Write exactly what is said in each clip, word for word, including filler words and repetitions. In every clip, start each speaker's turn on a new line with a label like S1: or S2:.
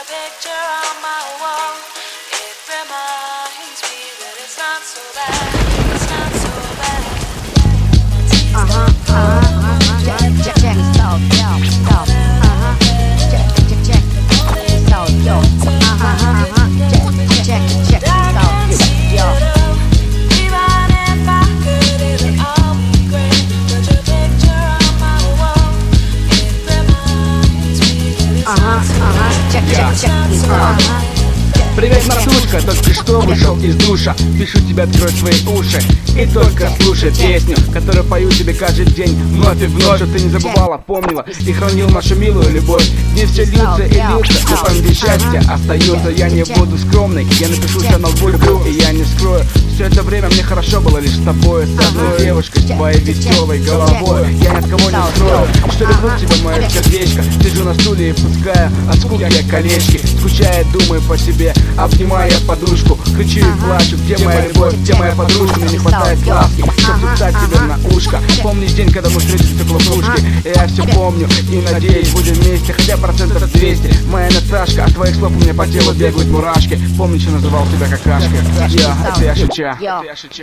S1: Привет, Натушка, только что вышел из душа. Пишу тебе, открой свои уши и только слушай песню, которую пою тебе каждый день, вновь и вновь. Что ты не забывала, помнила и хранил нашу милую любовь. Не все льются и льются, но памяти счастья остается. Я не буду скромный, я напишу все на люблю, и я не скрою. Все это время мне хорошо было лишь с тобой, с одной девушкой, с твоей веселой головой. Я ни от кого не скрою, что люблю тебя, мое сердечко. Сижу на стуле и пускаю от скуки колечки, скучая, думаю по тебе, обнимая подружку, кричу и плачу. Где моя любовь, где моя подружка? Мне не хватает ласки, чтоб шептать тебе на ушко. Помни день, когда мы встретились в стеклопушке. Я все помню и надеюсь, будем вместе, хотя процентов двести. Моя Наташка, от твоих слов у меня по телу бегают мурашки. Помню, что называл тебя какашка. Я, это я шуча, это я шуча.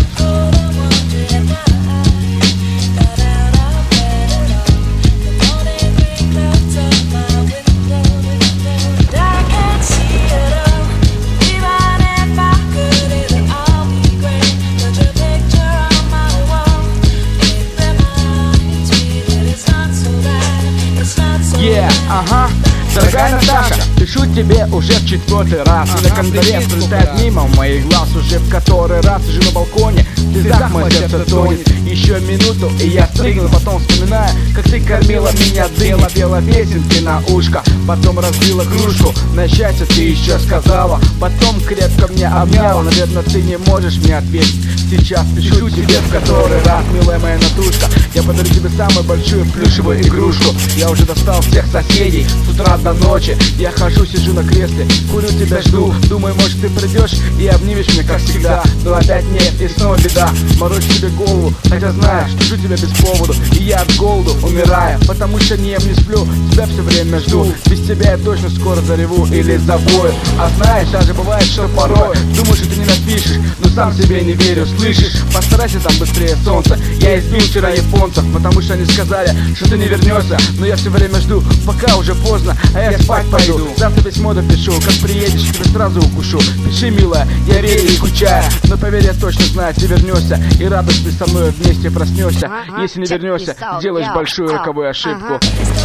S1: Yeah, ага. Дорогая Наташа, пишу тебе уже в четвертый раз. И на календаре пролетает мимо моих глаз уже в который раз. Сижу на балконе, в слезах мое сердце тонет. Еще минуту, и я стригну, потом вспоминаю, как ты кормила меня дыма, пела песенки на ушко, потом разбила кружку. На счастье ты еще сказала, потом крепко меня обняла. Наверное, ты не можешь мне ответить. Сейчас пишу тебе в который раз, милая моя Натушка. Я подарю тебе самую большую плюшевую игрушку. Я уже достал всех соседей с утра до ночи. Я хожу, сижу на кресле, курю, тебя жду. Думаю, может, ты придешь и обнимешь меня, как всегда. Но опять нет, и снова беда. Морочь себе голову, хотя знаешь, жду тебя без поводу. И я от голоду умираю, потому что не ем, не сплю, тебя все время жду. Без тебя я точно скоро зареву или забою. А знаешь, даже бывает, что порой думаю, что ты не напишешь, но сам себе не верю, слышишь? Постарайся там быстрее, солнце. Я избил вчера японцев, потому что они сказали, что ты не вернешься. Но я все время жду, пока уже поздно, а я спать пойду. Завтра письмо допишу, как приедешь, тебя сразу укушу. Пиши, милая, я верю и скучаю, но поверь, я точно знаю, ты вернешься, и радость ты со мной вместе проснешься. Если не вернешься, сделаешь большую роковую ошибку.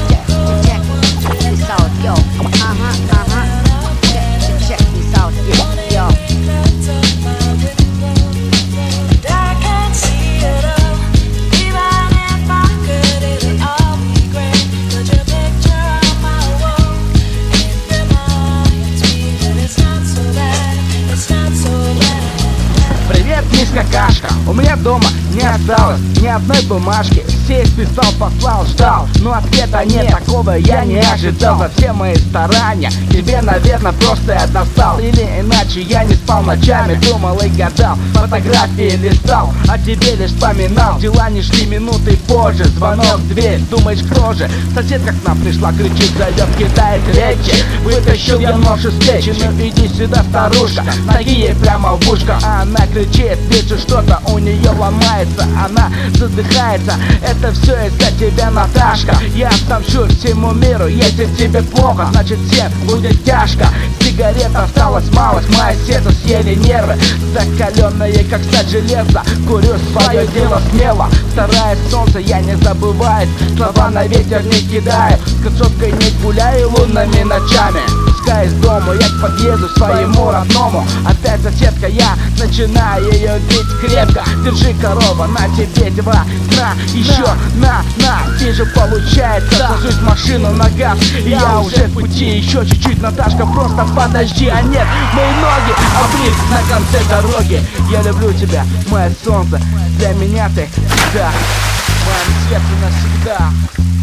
S1: Какашка, у меня дома не осталось ни одной бумажки. Все списал, послал, ждал, но ответа нет, такого я не ожидал. За все мои старания тебе, наверное, просто я достал. Или иначе я не спал ночами, думал и гадал, фотографии листал, о тебе лишь вспоминал. Дела не шли минуты позже, звонок в дверь, думаешь, кто же? Соседка к нам пришла, кричит, зовет, кидает речи. Вытащил я нож из печи, ну иди сюда, старушка. Ноги ей прямо в ушко, а она кричит, вижу, что-то у нее ломается, она задыхается. Это все из-за тебя, Наташка. Я отомщу всему миру, если тебе плохо, значит всем будет тяжко. Сигарет осталось мало, мое сердце съели нервы, закаленные, как сталь железа. Курю свое дело смело, стараясь солнце я не забываю, слова на ветер не кидаю, с красоткой не гуляю лунными ночами. Пускай из дома я к подъезду своему родному. Опять соседка, я начинаю ее бить крепко. Держи, корова, на тебе два, на, еще, на, на. Вижу, получается, сажусь в машину на газ, и я уже в пути. Еще чуть-чуть, Наташка, просто подожди. А нет, мои ноги обрит на конце дороги. Я люблю тебя, мое солнце, для меня ты всегда, в моем сердце навсегда.